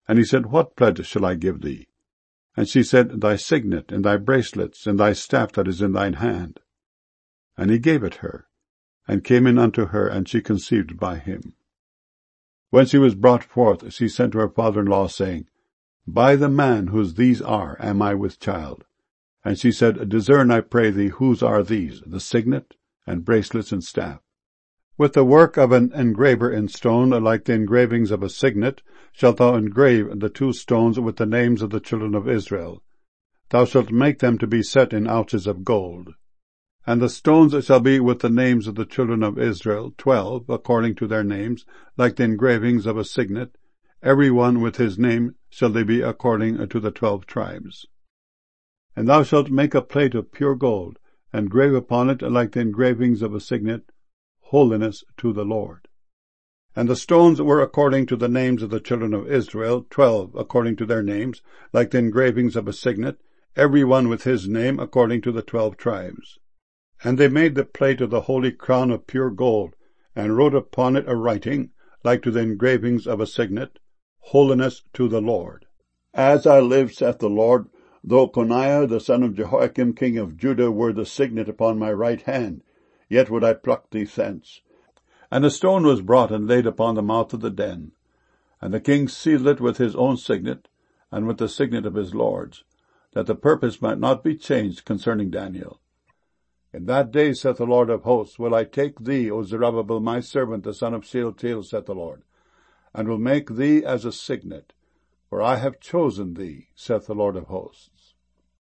And he said, What pledge shall I give thee? And she said, Thy signet, and thy bracelets, and thy staff that is in thine hand. And he gave it her, and came in unto her, and she conceived by him. When she was brought forth, she sent to her father-in-law, saying, By the man whose these are am I with child. And she said, Discern, I pray thee, whose are these, the signet, and bracelets, and staff. With the work of an engraver in stone, like the engravings of a signet, shalt thou engrave the 2 stones with the names of the children of Israel. Thou shalt make them to be set in ouches of gold. And the stones shall be with the names of the children of Israel, 12, according to their names, like the engravings of a signet. Every one with his name shall they be according to the 12 tribes. And thou shalt make a plate of pure gold, and grave upon it, like the engravings of a signet, Holiness to the Lord. And the stones were according to the names of the children of Israel, 12 according to their names, like the engravings of a signet, every one with his name according to the 12 tribes. And they made the plate of the holy crown of pure gold, and wrote upon it a writing, like to the engravings of a signet, Holiness to the Lord. As I live, saith the Lord, though Coniah the son of Jehoiakim king of Judah were the signet upon my right hand, yet would I pluck thee thence. And a stone was brought and laid upon the mouth of the den. And the king sealed it with his own signet, and with the signet of his lords, that the purpose might not be changed concerning Daniel. In that day, saith the Lord of hosts, will I take thee, O Zerubbabel, my servant, the son of Shealtiel, saith the Lord, and will make thee as a signet, for I have chosen thee, saith the Lord of hosts.